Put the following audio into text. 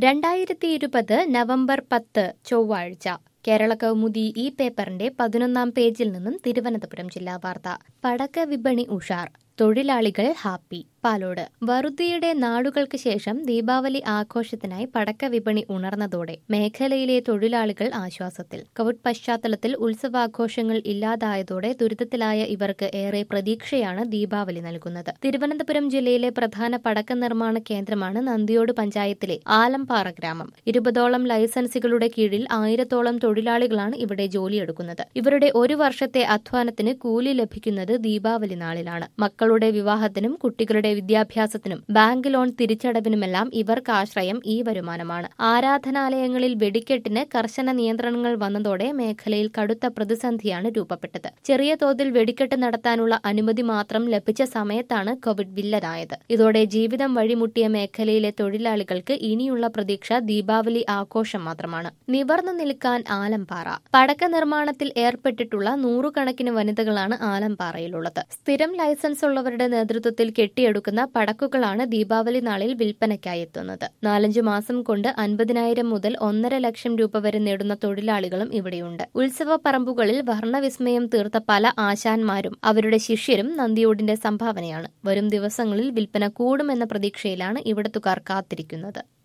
2020 November 10 ചൊവ്വാഴ്ച കേരള കൗമുദി ഈ പേപ്പറിന്റെ 11-ാം പേജിൽ നിന്നും തിരുവനന്തപുരം ജില്ലാ വാർത്ത. പടക്ക വിപണി ഉഷാർ, തൊഴിലാളികൾ ഹാപ്പി. പാലോട്. വറുതിയുടെ നാളുകൾക്ക് ശേഷം ദീപാവലി ആഘോഷത്തിനായി പടക്ക വിപണി ഉണർന്നതോടെ മേഖലയിലെ തൊഴിലാളികൾ ആശ്വാസത്തിൽ. കോവിഡ് പശ്ചാത്തലത്തിൽ ഉത്സവാഘോഷങ്ങൾ ഇല്ലാതായതോടെ ദുരിതത്തിലായ ഇവർക്ക് ഏറെ പ്രതീക്ഷയാണ് ദീപാവലി നൽകുന്നത്. തിരുവനന്തപുരം ജില്ലയിലെ പ്രധാന പടക്ക നിർമ്മാണ കേന്ദ്രമാണ് നന്ദിയോട് പഞ്ചായത്തിലെ ആലംപാറ ഗ്രാമം. 20ഓളം ലൈസൻസുകളുടെ കീഴിൽ 1000ഓളം തൊഴിലാളികളാണ് ഇവിടെ ജോലിയെടുക്കുന്നത്. ഇവരുടെ ഒരു വർഷത്തെ അധ്വാനത്തിന് കൂലി ലഭിക്കുന്നത് ദീപാവലി നാളിലാണ്. മക്കളുടെ വിവാഹത്തിനും കുട്ടികളുടെ വിദ്യാഭ്യാസത്തിനും ബാങ്ക് ലോൺ തിരിച്ചടവിനുമെല്ലാം ഇവർക്ക് ആശ്രയം ഈ വരുമാനമാണ്. ആരാധനാലയങ്ങളിൽ വെടിക്കെട്ടിന് കർശന നിയന്ത്രണങ്ങൾ വന്നതോടെ മേഖലയിൽ കടുത്ത പ്രതിസന്ധിയാണ് രൂപപ്പെട്ടത്. ചെറിയ തോതിൽ വെടിക്കെട്ട് നടത്താനുള്ള അനുമതി മാത്രം ലഭിച്ച സമയത്താണ് കോവിഡ് വില്ലനായത്. ഇതോടെ ജീവിതം വഴിമുട്ടിയ മേഖലയിലെ തൊഴിലാളികൾക്ക് ഇനിയുള്ള പ്രതീക്ഷ ദീപാവലി ആഘോഷം മാത്രമാണ്. നിവർന്നു നിൽക്കാൻ ആലംപാറ. പടക്ക നിർമ്മാണത്തിൽ ഏർപ്പെട്ടിട്ടുള്ള 100 കണക്കിന് വനിതകളാണ് ആലംപാറയിലുള്ളത്. സ്ഥിരം ലൈസൻസ് ഉള്ളവരുടെ നേതൃത്വത്തിൽ കെട്ടിയെടുക്കുന്ന പടക്കുകളാണ് ദീപാവലി നാളിൽ വിൽപ്പനയ്ക്കായി എത്തുന്നത്. 4-5 മാസം കൊണ്ട് 50,000 മുതൽ 1.5 ലക്ഷം രൂപ വരെ നേടുന്ന തൊഴിലാളികളും ഇവിടെയുണ്ട്. ഉത്സവ പറമ്പുകളിൽ വർണ്ണവിസ്മയം തീർത്ത പല ആശാന്മാരും അവരുടെ ശിഷ്യരും നന്ദിയോടിന്റെ സംഭാവനയാണ്. വരും ദിവസങ്ങളിൽ വിൽപ്പന കൂടുമെന്ന പ്രതീക്ഷയിലാണ് ഇവിടത്തുകാർ കാത്തിരിക്കുന്നത്.